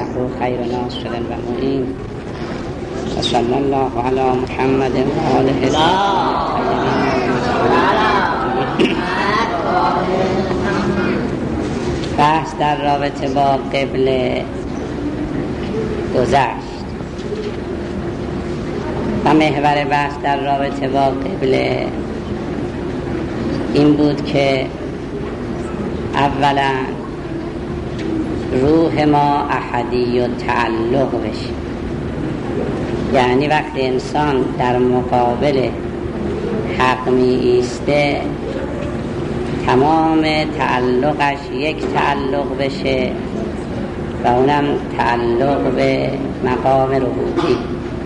انه خیر ناصر و معین و صلی الله علی محمد و آله بحث در رابطه با قبله گذشت و محور بحث در رابطه با قبله این بود که اولا روح ما احدی و تعلق بشه، یعنی وقتی انسان در مقابل حق می ایسته تمام تعلقش یک تعلق بشه و اونم تعلق به مقام ربوبی.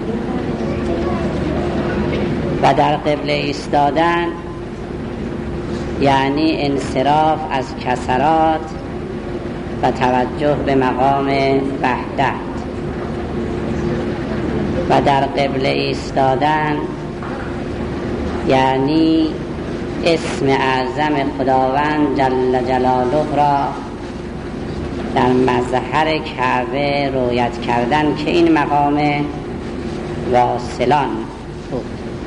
و در قبله ایستادن یعنی انصراف از کسرات و توجه به مقام وحدت. و در قبله ایستادن یعنی اسم اعظم خداوند جل جلاله را در مظهر کعبه رویت کردن که این مقام واصلان بود.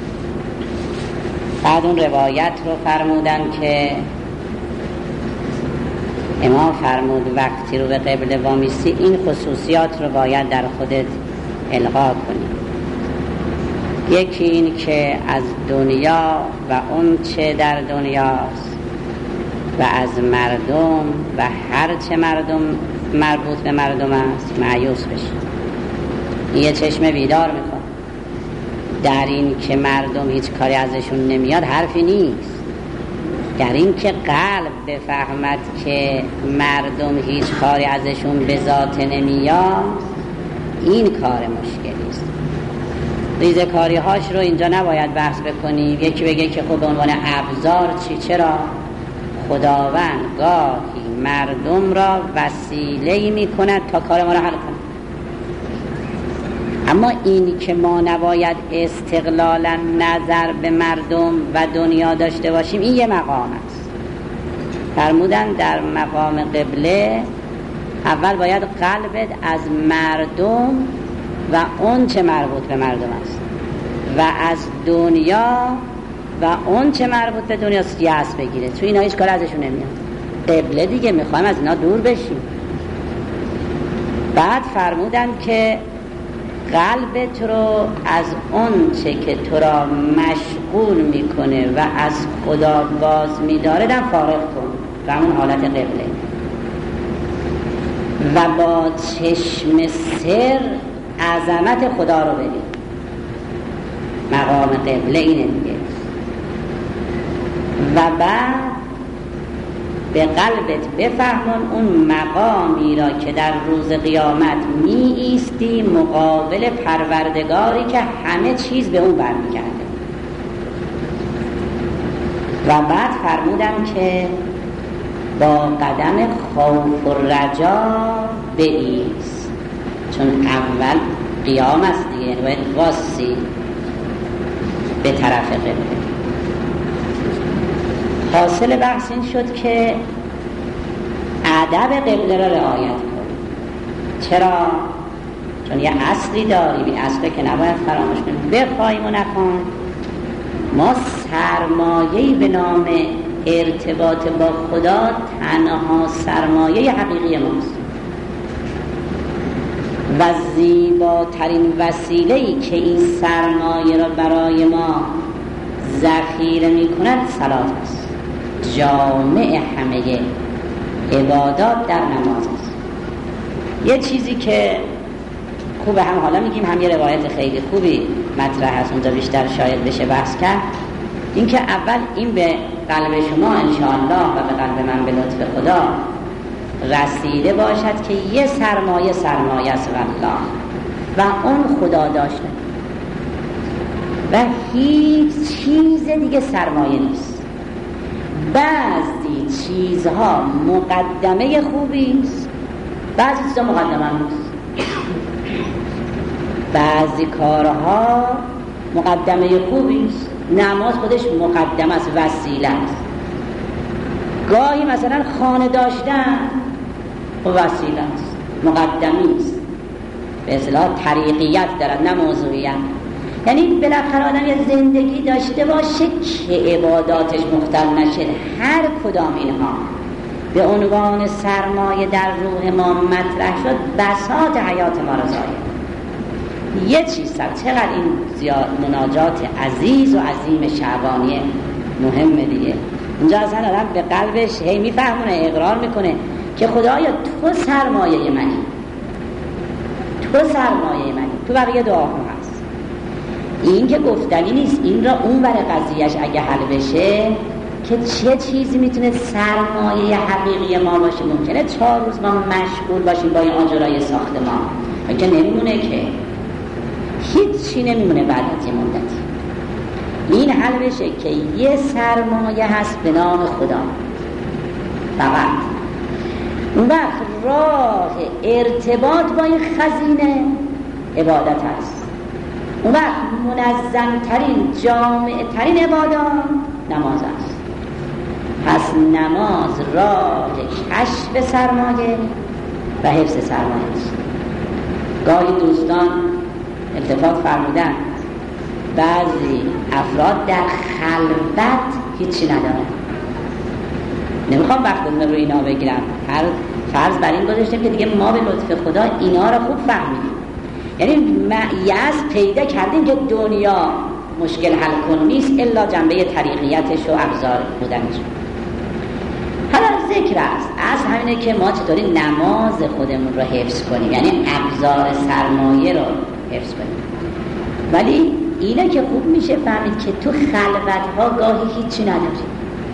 بعد اون روایت رو فرمودن که امام فرمود وقتی رو به قبله وامیستی این خصوصیات رو باید در خودت القا کنی. یکی این که از دنیا و اون چه در دنیاست و از مردم و هر چه مردم مربوط به مردم است مایوس بشی. یه چشم بیدار میخواد. در این که مردم هیچ کاری ازشون نمیاد حرفی نیست. در این که قلب بفهمد که مردم هیچ کاری ازشون به ذات نمیاد این کار مشکلی است. ریزکاری هاش رو اینجا نباید بحث بکنیم. یکی بگه که خب به عنوان ابزار چرا خداوند گاهی مردم را وسیله‌ای می‌کند تا کار ما را حل کند. اما این که ما نباید استقلالا نظر به مردم و دنیا داشته باشیم این یه مقام است. فرمودن در مقام قبله اول باید قلبت از مردم و اون چه مربوط به مردم است و از دنیا و اون چه مربوط به دنیاست یأس بگیره. تو اینا هیچ کار ازشون نمیاد. قبله دیگه میخوایم از اینا دور بشیم. بعد فرمودن که قلبت رو از اون چه که تو را مشغول میکنه و از خدا باز میداره دم فارغ کن و همون حالت قبله و با چشم سر عظمت خدا رو ببین. مقام قبله اینه دیگه. و بعد به قلبت بفهمون اون مقامی را که در روز قیامت می ایستی مقابل پروردگاری که همه چیز به اون برمیگرده. و بعد فرمودم که با قدم خوف و رجا بایست، چون اول قیام است دیگه، باید واسی به طرف قبله. حاصل بحث این شد که ادب قبله را رعایت کنیم. چرا؟ چون یه اصلی داریم، این اصلی که نباید فراموش کنیم. بخوایم و نخوایم ما سرمایه‌ای به نام ارتباط با خدا تنها سرمایه حقیقی ماست و زیباترین وسیله‌ای که این سرمایه را برای ما ذخیره می‌کند صلات است. جامع همه عبادات در نماز است. یه چیزی که خوبه هم حالا میگیم، هم یه روایت خیلی خوبی مطرح هست اونجا بیشتر شاید بشه بحث کرد، این که اول این به قلب شما انشاءالله و به قلب من به لطف خدا رسیده باشد که یه سرمایه است والله و اون خدا داشته و هیچ چیز دیگه سرمایه نیست. بعضی چیزها مقدمه خوبی است، بعضی چیزها مقدمه نیست. بعضی کارها مقدمه خوبی است، نماز خودش مقدمه است، وسیله است. گاهی مثلا خانه داشتن وسیله است، مقدمی است. به اصطلاح طریقیت دارد نه موضوعیت. یعنی بالاخره آدم یه زندگی داشته باشه که عباداتش مختل نشه. هر کدام اینها به عنوان سرمایه در روح ما مطرح شد، بساط حیات ما را ضایع. یه چیز چقدر این زیاد مناجات عزیز و عظیم شعبانیه مهمه دیگه. اونجا اصلا آدم به قلبش هی میفهمونه، اقرار میکنه که خدایا تو سرمایه منی، تو سرمایه منی، تو بقیه دعا هم هست. این که گفتنی نیست، این را اون بر قضیهش اگه حل بشه که چه چیزی میتونه سرمایه حقیقی ما باشه. ممکنه 4 روز ما مشغول باشیم با این آجرای ساختمان و که نمیمونه، که هیچی نمیمونه بعد از یه مدتی. این حل بشه که یه سرمایه هست به نام خدا فقط. اون وقت راه ارتباط با این خزینه عبادت هست. اون وقت منظم ترین جامع ترین عبادت نماز است. پس نماز راه کشف سرمایه و حفظ سرمایه است. گاهی دوستان التفات فرمودن بعضی افراد در خلوت هیچی ندارن. نمیخوام وقتمون رو اینا بگیرم، هر فرض بر این گذاشتیم که دیگه ما به لطف خدا اینا رو خوب فهمیدیم. یعنی یأس پیدا کردیم که دنیا مشکل حل کن نیست الا جنبه طریقیتش و ابزار بودنش. حالا ذکر است اصل همینه که ما چطوری نماز خودمون رو حفظ کنیم، یعنی ابزار سرمایه رو حفظ کنیم. ولی اینه که خوب میشه فهمید که تو خلوت‌ها گاهی هیچی نداری.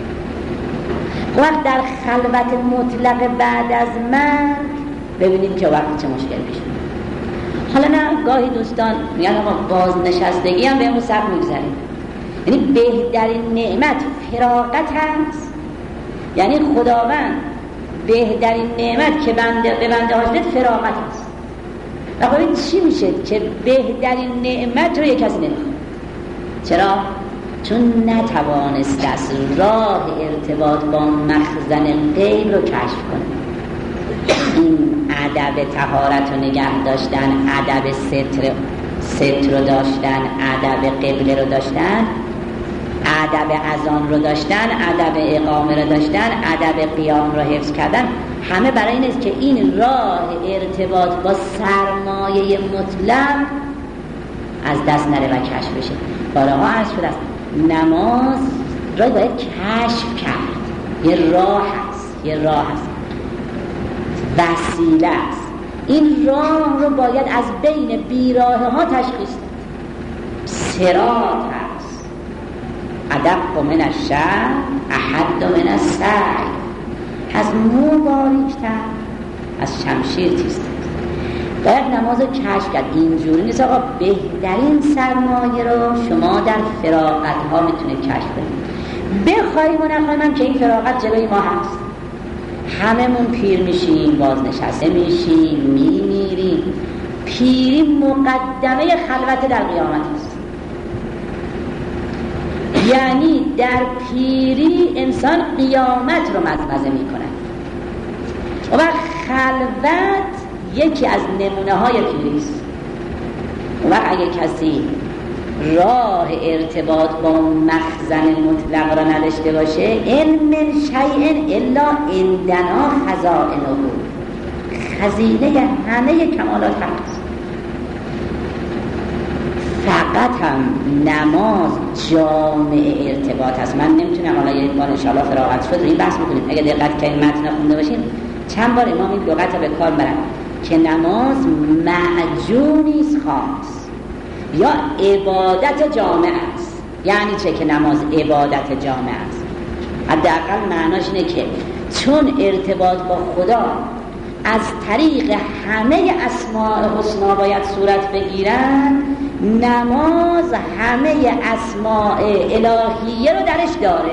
وقت در خلوت مطلق بعد از مرگ ببینید که وقت چه مشکل پیش میاد. حالا نه گاهی دوستان میگن آقا بازنشستگی هم بهمون سخت میگذره. یعنی بهترین نعمت فراغت هست. یعنی خداوند بهترین نعمت که به بنده هاش فراغت هست. و ببین چی میشه که بهترین نعمت رو یک کسی نمیخواد. چرا؟ چون نتوانست از راه ارتباط با مخزن غیب رو کشف کنه. این ادب طهارت رو نگه داشتن، ادب ستر رو داشتن، ادب قبله رو داشتن، ادب اذان رو داشتن، ادب اقامه رو داشتن، ادب قیام رو حفظ کردن، همه برای این است که این راه ارتباط با سرمایه مطلق از دست نره و کشف بشه. بارها عرض شده است نماز را باید کشف کرد. یه راه هست، وسیله است. این راه رو باید از بین بیراه ها تشخیص داد. صراط هست، ادق من الشر احد من السعی، از مبارکتر از شمشیر تیزتر. باید نماز رو کشف کرد. اینجوری نیست آقا بهترین سرمایه رو شما در فراغت ها میتونید کشف کنید. بخوایم و نخوایم هم که این فراغت جلوی ما هست. هممون پیر میشیم، بازنشسته میشیم، میمیریم. پیری مقدمه خلوت در قیامت است. یعنی در پیری انسان قیامت رو مزمزه میکنه. و خلوت یکی از نمونه های پیری است. و اگه کسی راه ارتباط با مخزن مطلق را نداشته باشه، علم من شیء الا عندنا خزائنه، خزینه همه کمالات هست. فقط هم نماز جامع ارتباط هست. من نمیتونم حالا یک بار انشاءالله فراغت شد این بحث میکنیم. اگه دقت کنید متن خونده باشین چند بار امام این لغت رو به کار برن که نماز معجونی است خاص یا عبادت جامع است. یعنی چه که نماز عبادت جامع است؟ حداقل معناش اینه که چون ارتباط با خدا از طریق همه اسماء حسنا باید صورت بگیرن، نماز همه اسماء الهیه رو درش داره.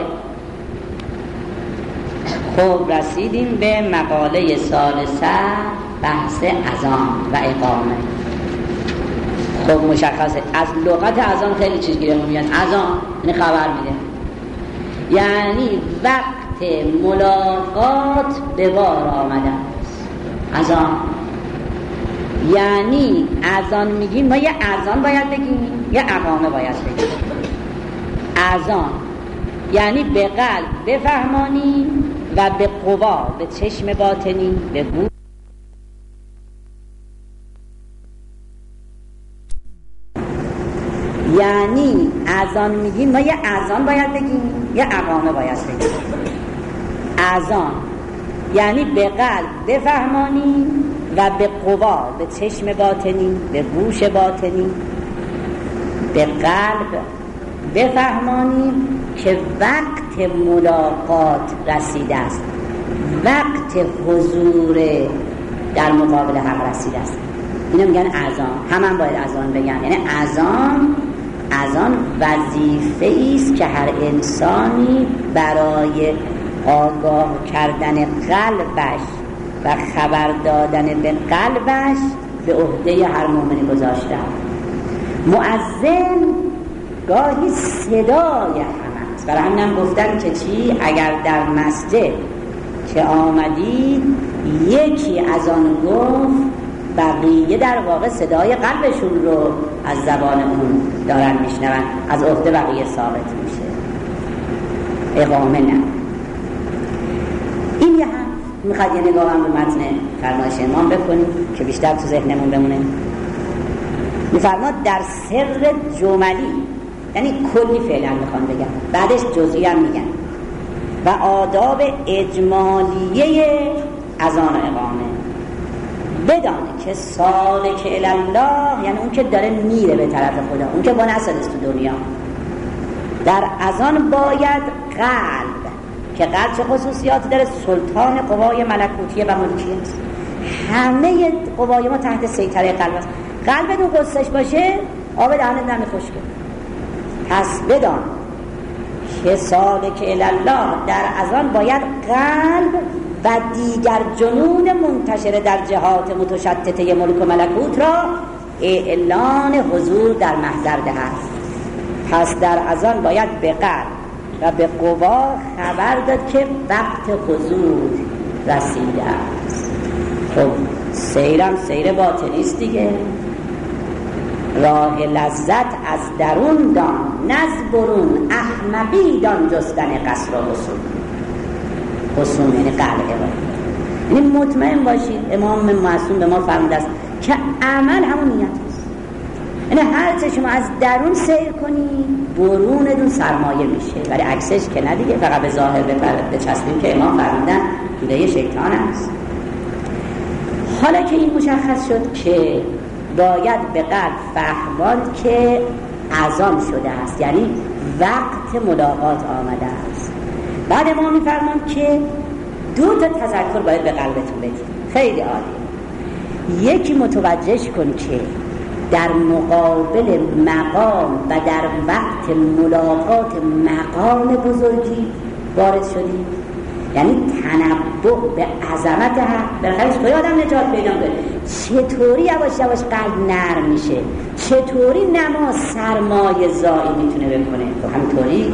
خب رسیدیم به مقاله ثالثه، بحث اذان و اقامه. خب مشخصه از لغت اذان خیلی چیز گیره میگن. اذان یعنی خبر میده، یعنی وقت ملاقات به بار آمدن. اذان یعنی اذان میگیم ما یه اذان باید بگیم یه اقامه باید بگیم. اذان یعنی به قلب بفهمانی و به قوا، به چشم باطنی، به گوش. یعنی اذان میگیم ما یه اذان باید بگیم یه اقامه باید بگیم. اذان یعنی به قلب بفهمانی و به قوا، به چشم باطنی، به گوش باطنی، به قلب بفهمانی که وقت ملاقات رسیده است، وقت حضور در مقابل حق رسیده است. اینو میگن اذان. هم باید اذان بگن. یعنی اذان وظیفه‌ای است که هر انسانی برای آگاه کردن قلبش و خبر دادن به قلبش به عهده هر مؤمنی گذاشته. مؤذن گاهی صدای همه است. برای همینم گفتن که چی؟ اگر در مسجد که آمدید یکی از آن گفت، بقیه در واقع صدای قلبشون رو از زبان اون دارن میشنون، از عهده بقیه ثابت میشه. اقامه نه. این یه هم میخواد یه نگاه هم به متن فرمایش امام بکنیم که بیشتر تو ذهنمون بمونه. میفرماد در سر جملی، یعنی کلی فعلا میخوان بگم، بعدش جزئی هم میگن، و آداب اجمالیه اذان و اقامه. بدانه که سالک الله، یعنی اون که داره میره به طرف خدا، اون که با نسل است تو دنیا، در اذان باید قلب، که قلب چه خصوصیاتی داره؟ سلطان قوای ملکوتیه و ملکیه است. همه قوای ما تحت سیطره قلب است. قلب دو قصهش باشه آب دهنت نمیخشکه. پس بدان که سالک الله، در اذان باید قلب و دیگر جنون منتشر در جهات متشتته ملک و ملکوت را اعلان حضور در محضر دهد. پس در اذان باید به قلب و به قوا خبر داد که وقت حضور رسیده است. خب سیرم سیر باطنی است دیگه. راه لذت از درون دان، نز برون احمقی دان جستن قصر و حصول یعنی قلعه باید. یعنی مطمئن باشید امام معصوم به ما فرموده است که عمل همون نیت است. یعنی هر چه شما از درون سیر کنی برونتون سرمایه میشه، ولی عکسش که نه دیگه، فقط به ظاهر بچسبیم که امام فرمودن توده شیطان است. حالا که این مشخص شد که باید به قلب فهماند که اذان شده است، یعنی وقت ملاقات آمده است، بعد ما میفرمان که 2 تذکر باید به قلبتون بدید. خیلی عالی. یکی متوجه کن که در مقابل مقام و در وقت ملاقات مقام بزرگی وارد شدی، یعنی تنبه به عظمت حق. بالاخره توی آدم نجات پیدا کنه. چطوری یواش یواش قلب نرم میشه، چطوری نماز سرمایه زایی میتونه بکنه. تو همینطوری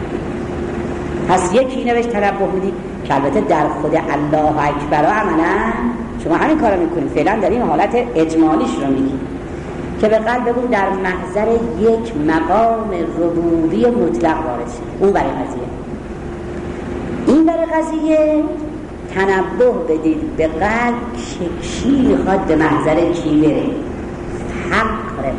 پس یکی نوشت تنبه میدی که البته در خود الله اکبر عملا شما همین کارو میکنید. فعلا در این حالت اجمالیش رو میگی که به قلب بگون در محضر یک مقام ربوبی مطلق وارد شد. اون برای قضیه. این برای قضیه تنبه بدید به قلب که کی میخواد به محضر کی بره. فقر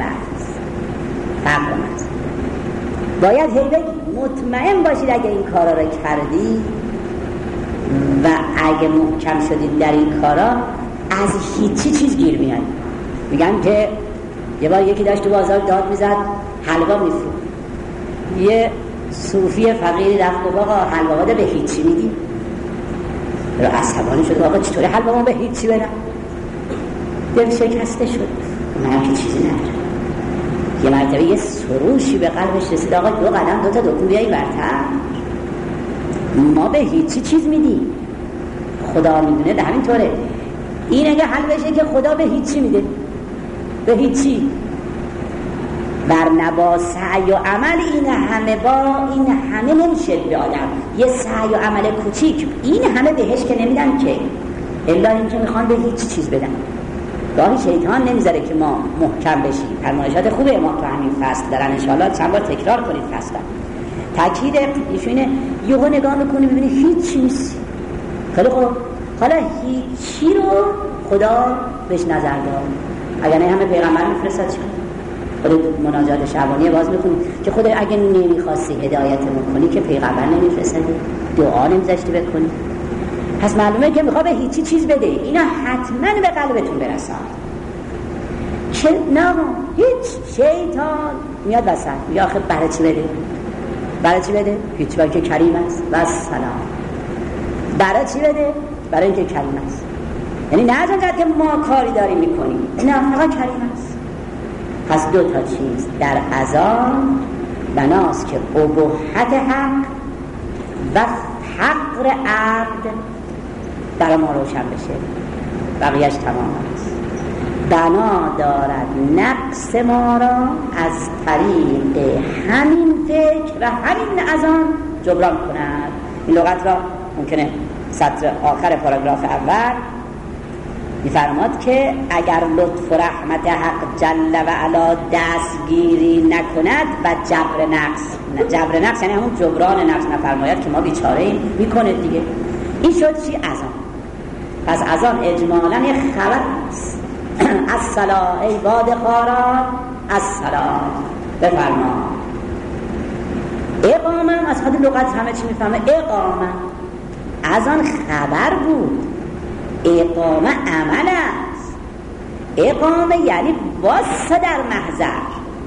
محض باید هی بگید. مطمئن باشید اگه این کارا رو کردی و اگه محکم شدید در این کارا از هیچی چیز گیر میاد. میگن که یه بار یکی داشت تو بازار داد میزد حلوا میفروخت. یه صوفی فقیری رفت گفت آقا حلوا به هیچی میدی؟ رو عصبانی شد آقا چطوری حلوا به هیچی بدم؟ دل شکسته شد. من که چیزی ندارم. یه مرتبه یه سروشی به قلبش رسید آقا 2 قدم 2 تا دکون بیایی برتر. ما به هیچی چیز میدی، خدا میدونه. ده همینطوره. این اگه حل بشه که خدا به هیچی میده، به هیچی برنبا سعی و عمل این همه نمیشه به آدم. یه سعی و عمل کوچیک این همه بهش که نمیدن که الا این که میخوان به هیچ چیز بدن. گاهی شیطان نمیذاره که ما محکم بشیم. فرمایشات خوب امام تو همین فصل دارن، انشاءالله چند بار تکرار کنید فصلا. تاکید ایشونه یهو نگاه میکنی ببینی هیچی نیست. خیلی خوب، حالا هیچی رو خدا بهش نظر داد. اگر نه همه پیغمبر میفرستاد چی؟ خود مناجات شبانیه باز میکنی که خدا اگه نمیخواستی هدایتمون کنی که پیغمبر نمیفرستادی، دعا نمیذاشتی بکنی. پس معلومه که میخواد به هیچی چیز بده، اینا حتما به قلبتون برسن. که نه هیچ، شیطان میاد وسط یا آخه برای چی بده؟ برای چی بده؟ هیچ، برای که کریم است و سلام. برای چی بده؟ برای اینکه کریم است. یعنی نه از اونجا که ما کاری داریم میکنیم، نه فقط کریم است. پس دو تا چیز در اذان بناست که ابوحت حق و حقر عبد در ما روشن بشه، بقیهش تمام است. بنا دارد نقص ما را از طریق همین فکر و همین اذان جبران کند. این لغت را ممکنه سطر آخر پاراگراف اول میفرماد که اگر لطف و رحمت حق جل و علا دستگیری نکند و جبر نقص یعنی همون جبران نقص نفرماید که ما بیچاره ایم، میکنه دیگه. این شد چی؟ اذان. پس اذان اجمالاً یه خبر است. الصلاة ای باد خاران الصلاة بفرما. اقامه از خود لغت همه چی میفهمه. اقامه اذان خبر بود، اقامه عمل است. اقامه یعنی واسه در محضر،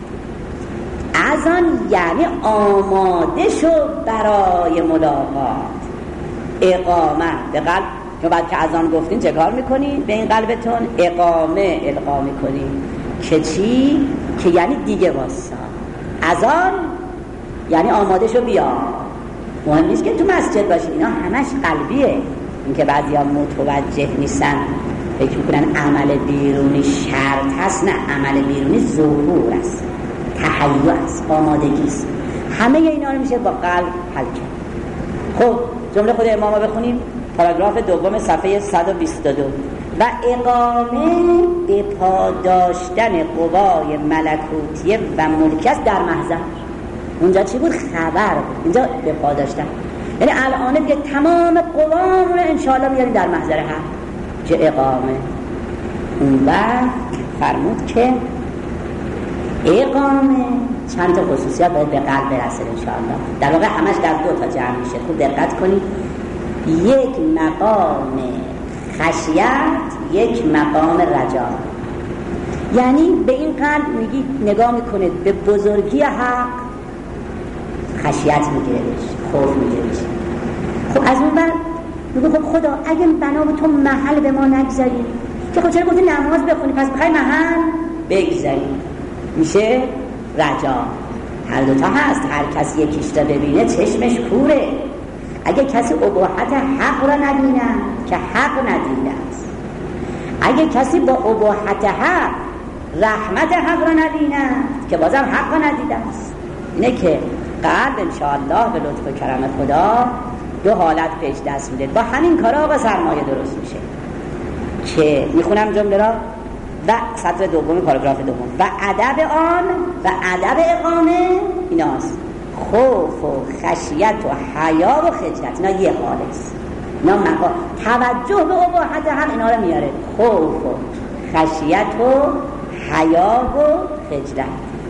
اذان یعنی آماده شو برای ملاقات. اقامه به قلب که بعد که اذان گفتین چه کار میکنین؟ به این قلبتون اقامه القا میکنین که چی؟ که یعنی دیگه واسه. اذان یعنی آماده شو بیا. مهم نیست که تو مسجد باشین، اینا همش قلبیه. اینکه بعضیا متوجه نیستن فکر میکنن عمل بیرونی شرط هست. نه، عمل بیرونی ظهور است، تهیع است، آمادگی است. همه اینا رو میشه با قلب حل کرد. خب جمله خود امام بخونیم، پاراگراف دوم صفحه 122. و اقامه به پاداشتن قوای ملکوتیه و ملکیت در محضر. اونجا چی بود؟ خبر بود. اینجا به پاداشتن یعنی الان دیگه تمام قوام رو انشاءالله میاریم در محضر حق که اقامه. اون وقت فرمود که اقامه چند تا خصوصیت باید به قلب برسه انشاءالله. در واقع همش در دو تا جمع میشه. خوب دقت کنید. یک مقام خشیت، یک مقام رجا. یعنی به این قلب میگی نگاه میکنید به بزرگی حق، خشیت میگیرش، خوف میگیرش. خب از اون بعد میگه خب خدا اگه بنا به تو محل به ما نگذاری، که خب چرا گفتی نماز بخونی پس بخوای محل بگذاری، میشه رجا. هر دوتا هست. هر کسی یکیش را ببینه چشمش کوره. اگه کسی اباحت حق را نبینه که حق ندیده است، اگه کسی با اباحت حق رحمت حق را نبینه که بازم حق را ندیده است. اینه که قلب انشاءالله به لطف و کرم خدا دو حالت پیش دست میده. با همین کار آقا سرمایه درست میشه. که میخونم جمله را و سطر دوم پاراگراف دوم. و ادب آن و ادب اقامه ایناست: خوف و خشیت و حیا و خجلت. اینا یه حال است. اینا مقام توجه به اباحت حق اینا رو میاره. خوف و خشیت و حیا و خجلت.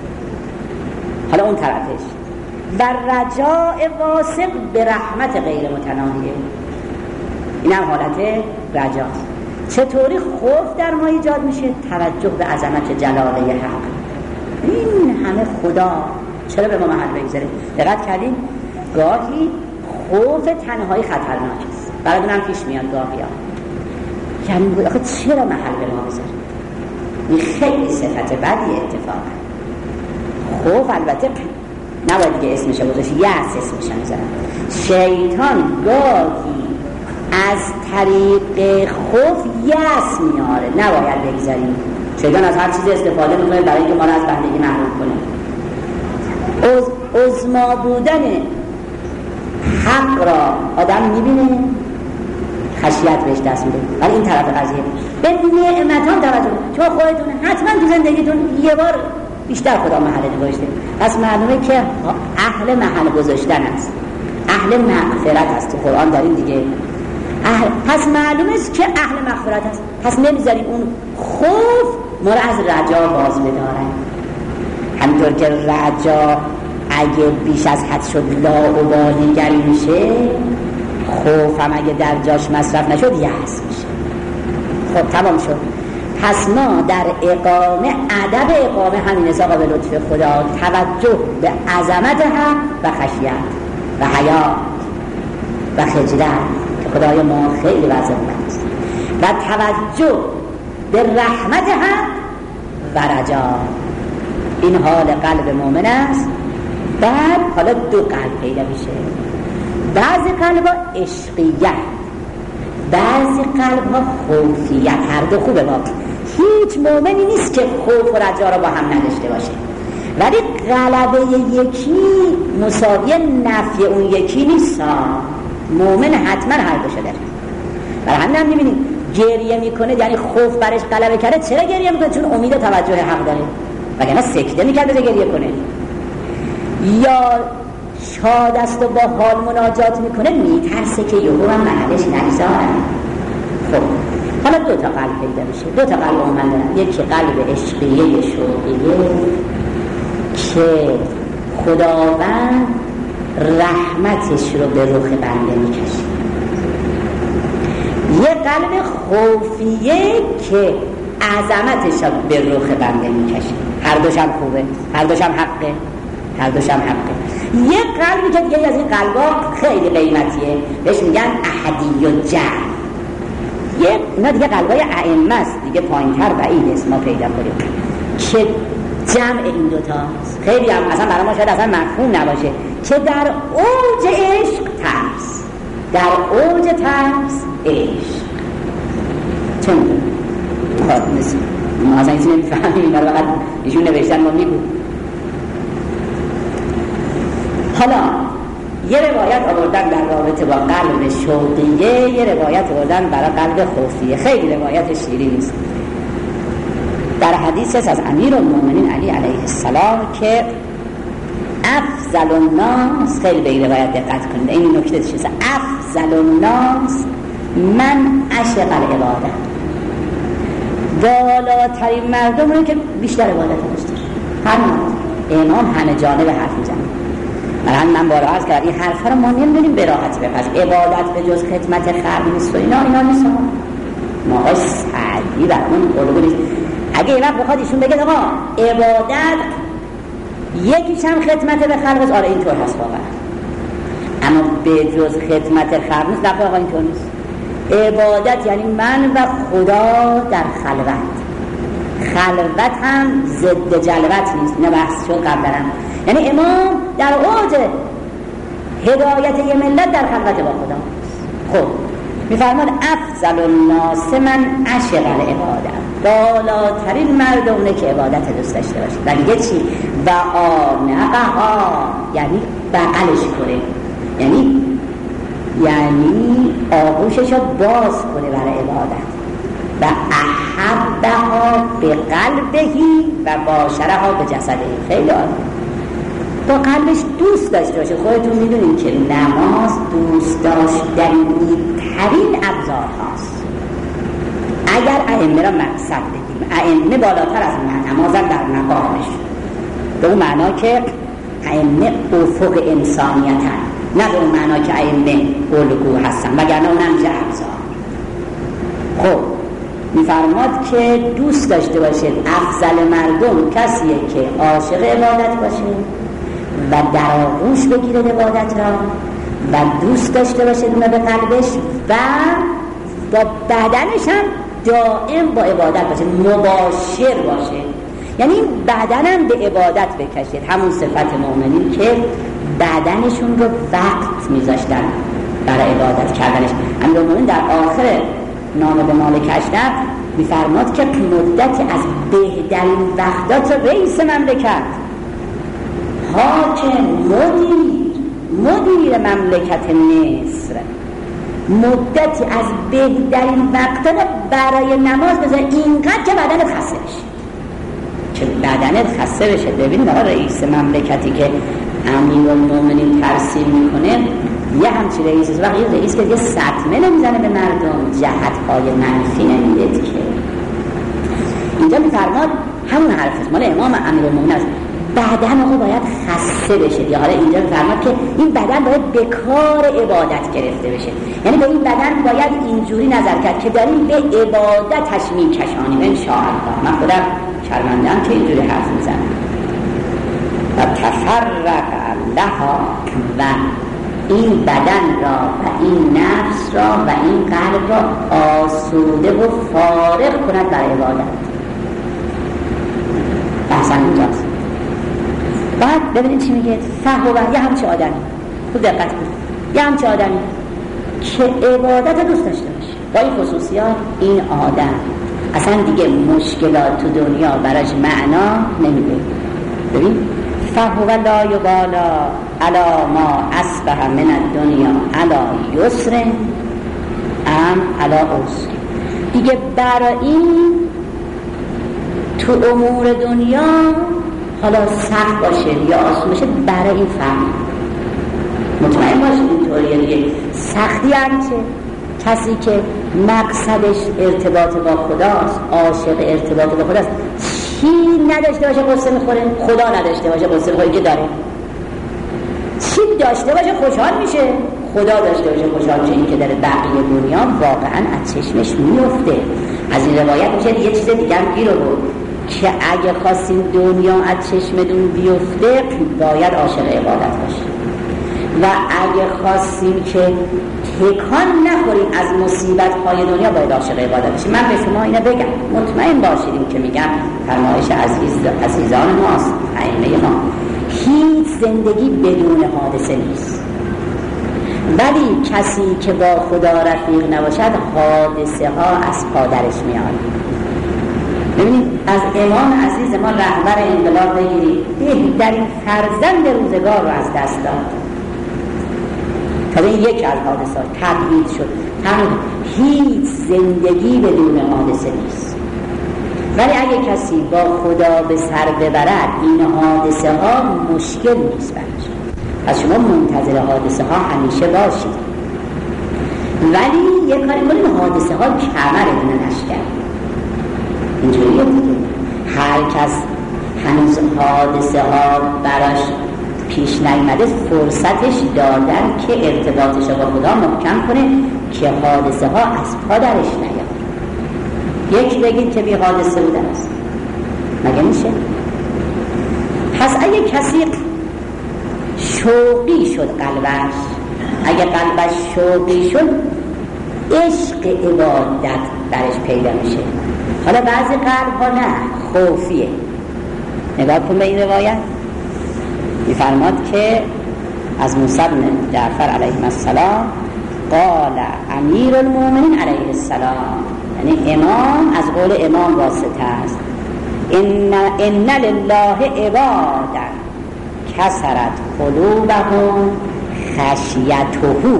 حالا اون طرفش و رجاء واثق به رحمت غیر متناهیه. این هم حالت رجاست. چطوری خوف در ما ایجاد میشه؟ توجه به عظمت جلاله حق. این همه خدا چرا به ما محل بگذاره؟ دقت کردین؟ گاهی خوف تنهایی خطرناک است. براتون هم پیش میاد گاهی ها. یعنی آخه چرا محل به ما بذاره؟ این خیلی صفت بدی اتفاقا. خوف البته نباید دیگه اسمشه گذاشت، یأس اسمشه میذارم. شیطان گاهی از طریق خوف یأس میاره. نباید بگذاریم. شیطان از هر چیز استفاده میکنه برای اینکه ما رو از بندگی محروم کنه. عظما بودن حق را آدم میبینه، خشیت بهش دست میده. ولی این طرف قضیه به نعمتان توجه. شما خودتون حتما تو زندگیتون یه بار بیشتر خدا محل گذاشته، پس معلومه که اهل محل گذاشتن است، اهل مغفرت است. تو قرآن داریم دیگه پس معلومه که اهل مغفرت است. پس نمیذاریم اون خوف ما رو از رجا باز بدارن. همینطور که رجا اگه بیش از حد شد لاابالیگری میشه، خوفم اگه در جاش مصرف نشد یأس میشه. خب تمام شد. پس ما در اقامه ادب اقامه همین است آقا، به لطف خدا توجه به عظمت هم و خشیت و حیا و خجلت که خدای ما خیلی واسع است و توجه به رحمت هم و رجا. این حال قلب مؤمن است. بعد حالا دو قلب پیدا میشه. بعضی قلب ها عشقیت، بعضی قلب ها خوفیت. هر دو خوبه. با هیچ مؤمنی نیست که خوف و رجا را با هم نداشته باشه، ولی غلبه یکی مساوی نفی اون یکی نیست. مؤمن حتما هر دو شده. برای همین هم میبینید گریه میکنه، یعنی خوف برش غلبه کرده. چرا گریه میکنه؟ چون امید توجه حق داره، وگرنه سکته میکرده گریه کنه. یا شاد است و با حال مناجات میکنه، میترسه که یهو هم محلش نگذارن. خب حالا دو تا قلب پیدا میشه. دو تا قلب اومن دارن. یکی قلب عشقیه شوقیه که خداوند رحمتش رو به رخ بنده میکشه. یه قلب خوفیه که عظمتش رو به رخ بنده میکشه. هر دوشم خوبه، هر دوشم حقه، هر دوشم حقه. یه قلبی که دیگه از این قلبا خیلی قیمتیه، بهش میگن احدی و جمع. اینا دیگه قلبای ائمه است، دیگه پایین‌تر بعید است ما پیدا کنیم که جمع این دوتاست. خیلی هم اصلا برای ما شاید اصلا مفهوم نباشه که در اوج عشق ترس، در اوج ترس عشق. چون خب نیست ما اصلا ایسی نمیفهمیم، برای وقت ایشون نوشتن ما میگو. حالا یه روایت آوردن در رابطه با قلب شوقیه، یه روایت آوردن برای قلب خوفیه. خیلی روایت شیرین است. در حدیث از امیرالمومنین علی علیه السلام که افضل الناس، خیلی به این روایت دقت کنید، این نکته چیزه، افضل الناس من عشق العباده، بالاترین مردم رو که بیشتر عبادت داشته. هر امام همه جانب حرف میزنه. من بارها عرض کردم این حرفا رو ما نمیدونیم به راحتی بپذیریم. عبادت به جز خدمت خلق نیست و اینا نیست. ما سعدی و اون قلوب نیست. اگه این وقت بخواد ایشون بگه آقا عبادت یکیش هم خدمت به خلق است، آره اینطور هست واقعا، اما به جز خدمت خلق نیست. نه آقا اینطور نیست. عبادت یعنی من و خدا در خلوت. خلوت هم ضد جلوت نیست، نه بحث شد قبلا. یعنی امام در اوج هدایت یه ملت در خلوت با خدا. خب میفرماد افضل الناس من عشق العباده، بالاترین مردمونه که عبادت دوست داشته باشه. و دیگه چی؟ و آنقها، یعنی بغلش کنه، یعنی آغوشش رو باز کنه برای عبادت. و احبها به قلبهی و باشرها به جسده. خیلی عالی. با قلبش دوست داشته باشه. خودتون میدونید که نماز دوست داشتنی ترین ابزار هاست. اگر ائمه را مقصد بگیریم، ائمه بالاتر از نمازن در مقامش، به اون معنا که ائمه افق انسانیتن، نه به اون معنا که ائمه الگو هستن، وگرنه اونم میشه ابزار. خب میفرماد که دوست داشته باشید افضل مردم کسیه که عاشق عبادت باشه و در آغوش بگیره عبادت را و دوست داشته باشه اون به قلبش و با بدنش هم دائم با عبادت باشه، مباشر باشه. یعنی بدنم به عبادت بکشید. همون صفت مؤمنین که بدنشون رو وقت میذاشتن برای عبادت کردنش. امیرالمومنین در آخر نامه به مالک اشرف میفرماد که مدتی از بهترین وقتات رئیس مملکت، حاکم، مدیر مملکت مصر، مدتی از بهترین وقتا برای نماز بذار، اینقدر که بدنت خسته بشه، که بدنت خسته بشه. ببینید آقا رئیس مملکتی که امیرالمومنین ترسیم میکنه، یه همچین رئیس وقتی یه رئیس که یه صدمه نمیزنه به مردم، جهت‌های منفی نمیده که. اینجا میفرماد همون حرفت مال امام امیرالمومنین است، بدن آقا باید خسته بشه. یا حالا اینجا میفرماد که این بدن باید به کار عبادت گرفته بشه، یعنی به این بدن باید اینجوری نظر کرد که داریم به عبادتش میکشانیم انشاءالله. من خودم شرمنده‌ام که اینجوری حرف میزنم. و تفرق لها، و این بدن را و این نفس را و این قلب را آسوده و فارغ کند برای عبادت. بحثن اینجاست. بعد ببینید چی میگه. فهو، یه همچه آدمی، خود دقت کنید، یه همچه آدمی که عبادت دوست داشته باشه با این خصوصیات، این آدم اصلا دیگه مشکلات تو دنیا براش معنا نمیده. ببین فهو لا یبالا علی ما اصبح من الدنیا علی یسر ام علی عسر. دیگه برای این تو امور دنیا حالا سخت باشه یا آسون باشه، برای این فهم مطمئن باشید اینطوریه دیگه. سختی هم چه؟ کسی که مقصدش ارتباط با خداست، عاشق ارتباط با خداست، چی نداشته باشه قصه میخوره، خدا نداشته باشه قصه میخوره که داره. چی داشته باشه خوشحال میشه، خدا داشته باشه خوشحال میشه. این که داره بقیه دنیا واقعا از چشمش میفته. از این روایت میشه یه چیز دیگه هم گیر بود که اگه خواستیم دنیا از چشمتون بیفته باید عاشق عبادت باشیم، و اگه خواستیم که تکان نخوریم از مصیبت های دنیا باید عاشق عبادت باشیم. من به شما اینو بگم، مطمئن باشید که میگم فرمایش عزیزان ماست، ائمه ما، هیچ زندگی بدون حادثه نیست. ولی کسی که با خدا رفیق نباشد حادثه ها از پادرش میاد. ببینید از امام عزیز ما رهبر انقلاب بگیرید، بهترین فرزند روزگار رو از دست داد. تا این یک از حادثات تبعید شد. هیچ زندگی بدون حادثه نیست. ولی اگه کسی با خدا به سر ببرد این حادثه ها مشکل نیست براش. پس شما منتظر حادثه ها همیشه باشید، ولی یک کاری کنید حادثه ها کمرتون نشکن. اینجوریه دیگه. هر کس هنوز حادثه ها براش پیش نیامده فرصتش دادن که ارتباطش با خدا محکم کنه که حادثه ها از پا درش نیاد. یک بگید که بی حادثه بودن است، مگه میشه؟ پس اگه کسی شوقی شد قلبش، اگه قلبش شوقی شد عشق عبادت درش پیدا میشه. حالا بعضی قلب ها نه، خوفیه. نگاه کن به این روایت، میفرماد که از موسی بن جعفر علیه السلام قال امیر المؤمنین علیه السلام، یعنی امام از قول امام واسطه است، ان لله عبادا کسرت قلوبهم خشیته.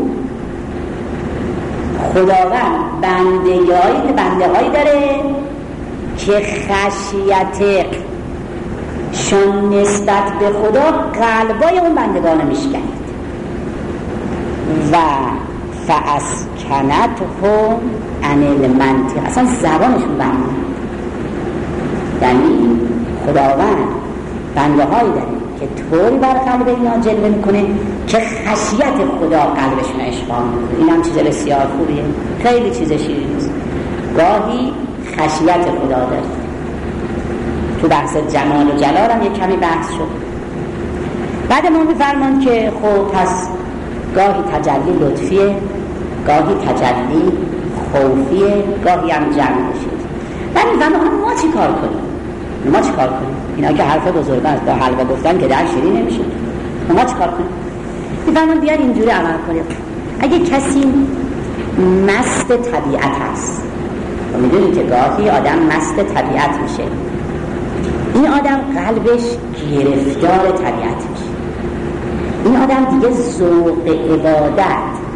خداوند بنده هایی داره که خشیت شان نسبت به خدا قلبای اون بندگان میشکنید. و فاسکنتهم عن المنطق، اصلا زبانشون بند. یعنی خداوند بنده هایی داره که طوری بر قلب اینا جلوه میکنه که خشیت خدا قلبشون اشغال میکنه. این هم چیز بسیار خوبیه، خیلی چیز شیرینی نیست. گاهی خشیت خدا داره. تو بحث جمال و جلال هم یک کمی بحث شد. بعد ما میفرمان که خب پس گاهی تجلی لطفیه، گاهی تجلی خوفیه، گاهی هم جمع بشید. بعد میفرمان ما چی کار کنیم؟ اینا که حرف بزرگ است، با حلقه گفتن که در شیرین نمیشه. ما چی کار کنیم؟ میفرمان بیاد اینجوری عمل کنیم. اگه کسی مست طبیعت هست، و میدونید که گاهی آدم مست طبیعت میشه، این آدم قلبش گرفتار طبیعت میشه. این آدم دیگه ذوق عبادت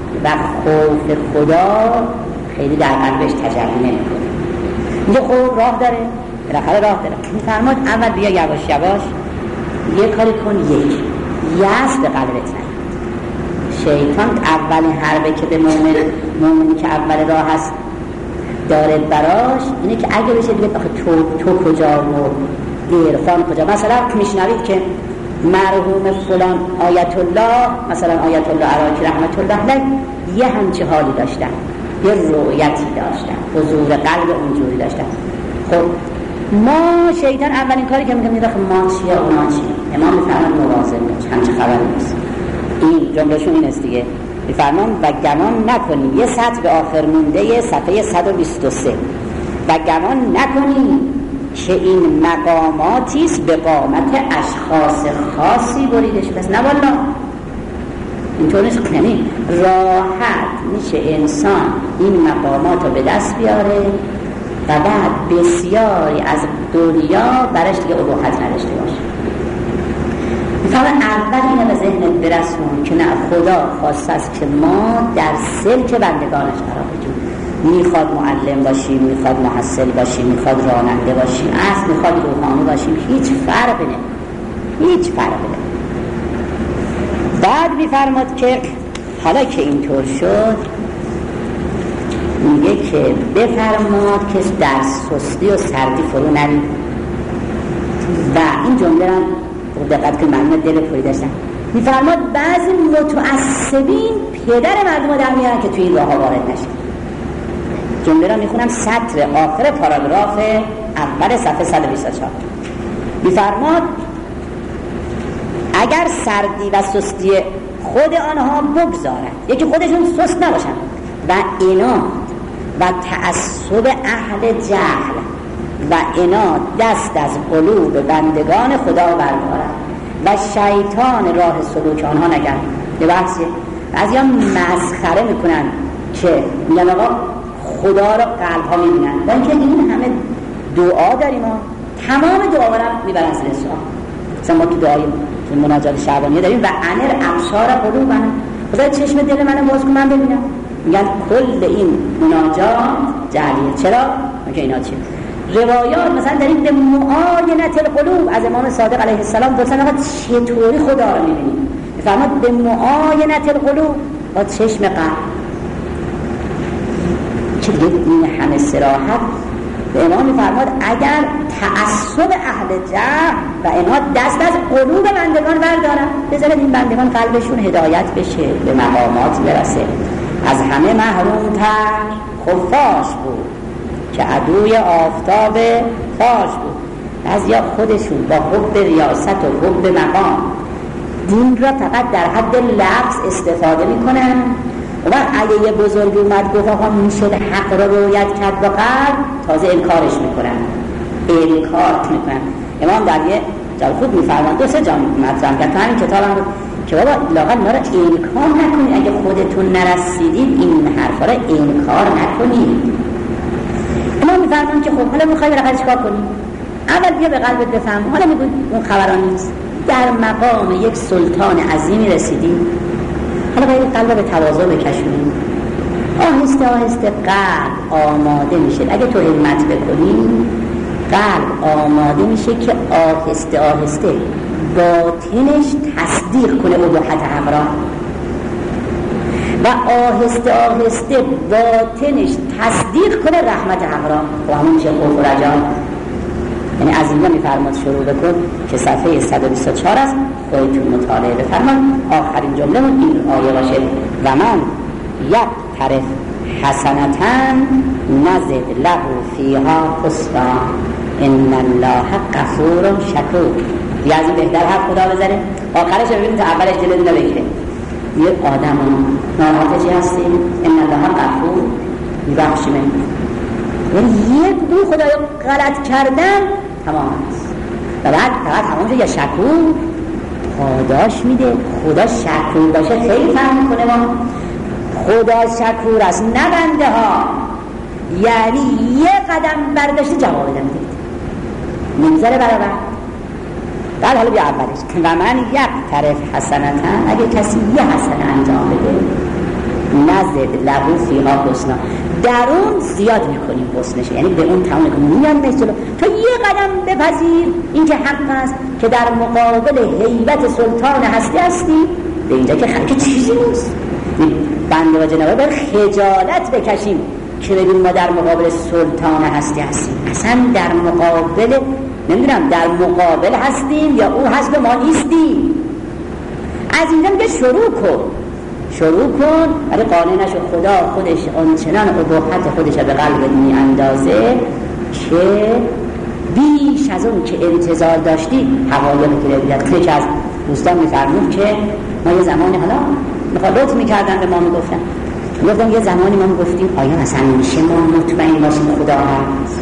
و خوف خدا خیلی در قلبش تجلی نمیکنه. اینجا خب راه داره، بالاخره راه داره. میفرماد اول بیا یواش یواش یه کاری کن، یک یأس به قلبت نیاد. شیطان اولین حربه که به مومنی که اول راه هست داره براش اینه که اگه بشه دیگه تو کجا و عرفان کجا. مثلا میشنوید که مرحوم فلان آیت الله، مثلا آیت الله عراقی رحمت الله علیه یه همچه حالی داشتن، یه رؤیتی داشتن، حضور قلب اونجوری داشتن. خب ما شیطان اولین کاری که میکنه داخل ما چیه اونا چیه. امام میفرمان مواظب باش، همچه خبر نیست. این جملهشون این است دیگه. میفرمان و گمان نکنی، یه سطر به آخر مونده، یه صفحه 123، و گمان نکنی که این مقاماتیست به قامت اشخاص خاصی بریدش. پس نه والله اینطور نیست. یعنی راحت میشه انسان این مقامات رو به دست بیاره و بعد بسیاری از دنیا برش دیگه اباحت نداشته باشه. میفهمه اول اینه به ذهنت برسون که نه، خدا خواست است که ما در سلک بندگانش قرار بگیریم. میخواد معلم باشیم، میخواد محصل باشیم، میخواد راننده باشیم، اصل میخواد روحانی باشیم، هیچ فرقی نه، هیچ فرقی نه. بعد میفرماد که حالا که اینطور شد میگه که بفرماد که در سستی و سردی فرو نرید. و این جمله را دقت که معنی دل پوری داشتن. میفرماد بعضی متعصبین پدر مردم در میارن که توی این راه ها وارد نشن. جمله را میخونم، سطر آخر پاراگراف اول صفحه 124. میفرماد اگر سردی و سستی خود آنها بگذارد، یکی خودشون سست نباشن و عناد و تعصب اهل جهل و عناد دست از قلوب بندگان خدا بردارد و شیطان راه سلوک آنها نگرد. یه بحثیه بعضی هم مسخره میکنن که میگن آقا خدا را قلب ها میبینن، و اینکه این همه دعا داریم ها، تمام دعا را میبرن زیر سوال. مثلا ما تو دعای مناجات شعبانیه داریم و انر ابصار قلوبنا، خدا چشم دل منو باز کن من ببینم. میگن کل این مناجات جعلیه. چرا؟ میگه اینا چیه؟ روایات مثلا داریم به معاینت القلوب از امام صادق علیه السلام گفتن آقا چطوری خدا رو میبینیم؟ میفرماد به معاینت القلوب با چشم قلب. چه دیگه این همه صراحت به امام میفرماد اگر تعصب اهل جهل و عناد دست از قلوب بندگان بردارن، بذارد این بندگان قلبشون هدایت بشه، به مقامات برسه. از همه محروم‌تر خفاش بود که عدوی آفتاب فاش بود. بعضیا خودشون با حب ریاست و حب مقام دین را فقط در حد لفظ استفاده میکنن و اگه یه بزرگ اومد گفت آقا میشه حق را رویت کرد با قلب، تازه انکارش میکنن، انکار میکنن. امام در یه جا خوب میفرمان، 2-3 جا مطرح کرد تو همین کتاب هم بود که بابا لاغل ما را انکار نکنید، اگه خودتون نرسیدید این حرفا را انکار نکنید. امام میفرمان که خب حالا میخوای بالاخره چیکار کنی؟ اول بیا به قلبت بفهم. حالا میگوید اون خبران نیست، در مقام یک سلطان عظیمی رسیدیم، حالا باید قلب به تواضع بکشونیم. آهسته آهسته قلب آماده میشه. اگه تو همت بکنی قلب آماده میشه که آهسته آهسته باطنش تصدیق کنه اباحت حق را و آهسته آهسته باطنش تصدیق کنه رحمت حق را و همون میشه خوف و رجا. یعنی از اینجا میفرماد شروع بکن که صفحه 124 است، خودتون مطالعه بفرمان. آخرین جمله من این آیه باشه و من یک طرف حسنتن نزد له فیها حسنا ان الله غفور شکور. یا از این بهتر حرف خدا بزنه؟ آخرش رو ببینید تا اولش دلتون بگیره. یه آدم ناراحت چی هستی؟ ان الله غفور میبخشیمه. یعنی یک دو خدایا غلط کردن تمام است و بعد فقط تمام شد. یا شکور پاداش میده. خدا شکور باشه خیلی فهم کنه. ما خدا شکور است نه بنده ها. یعنی یه قدم برداشته جواب بدم دید نمیذاره برابر. بعد حالا بیا اولش و من یک طرف حسنتن، اگه کسی یه حسنه انجام بده نزد لهو فیها حسنا، در اون زیاد میکنیم حسنش، یعنی به اون تمام کنیم. میان مثلا تو یه قدم بپذیر این که حق است که در مقابل هیبت سلطان هستی هستی، به اینجا که خلق چیزی نیست. بنده و جنابه باید خجالت بکشیم که ببین ما در مقابل سلطان هستی هستیم، اصلا در مقابل نمیدونم در مقابل هستیم یا او هست و ما نیستیم. از اینجا میگه شروع کن ولی قانع نشو. خدا خودش آنچنان ابهت خودش به قلب می اندازه که بیش از اون که انتظار داشتی حقایق که بیاد. که از دوستان میفرمود که ما یه زمانی حالا مخالفت میکردن به ما میگفتن یه زمانی ما میگفتیم آیا مثلا میشه ما مطمئن باشیم خدا هست؟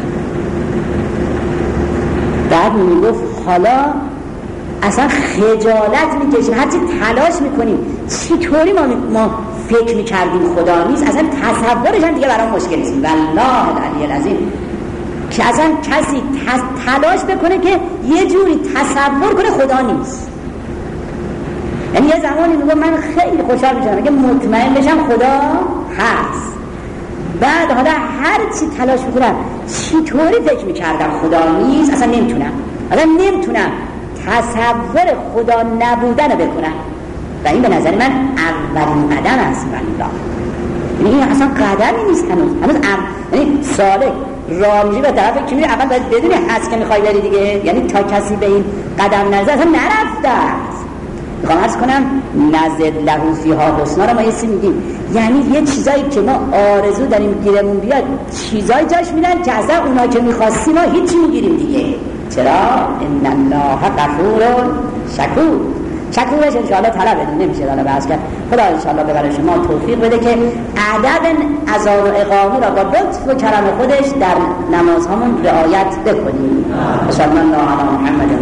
بعد میگفت حالا اصلا خجالت میکشیم، هرچی تلاش میکنیم چطوری ما فکر میکردیم خدا نیست، اصلا تصورش هم دیگه برام مشکل نیست. والله العلی العظیم که اصلا کسی تلاش بکنه که یه جوری تصور کنه خدا نیست. یعنی یه زمانی میگم من خیلی خوشحال میشم اگه مطمئن بشم خدا هست. بعد حالا هر چی تلاش میکنم چطوری فکر میکردم خدا نیست، اصلا نمیتونم تصور خدا نبودن رو بکنم. و این به نظر من اولین قدم است. یعنی این اصلا قدمی نیست هنوز یعنی ساله راه میری به طرف که میری اول باید بدونی هست که میخوای بری دیگه. یعنی تا کسی به این قدم نرسه اصلا نرفته است. میخوام عرض کنم نزد لهو فیها حسنا رو ما یه سی میگیم، یعنی یه چیزایی که ما آرزو داریم گیرمون بیاد چیزایی جاش میدن که اصلا اونا که میخواستیم ما هیچی میگیریم دیگه. چرا؟ ان الله غفور شکورش انشاءالله طلب بدون نمیشه دالا بحث کرد. خدا انشاءالله ببره شما توفیق بده که ادب اذان و اقامه را با لطف و کرم خودش در نمازهامون رعایت بکنیم. صلی الله علی محمد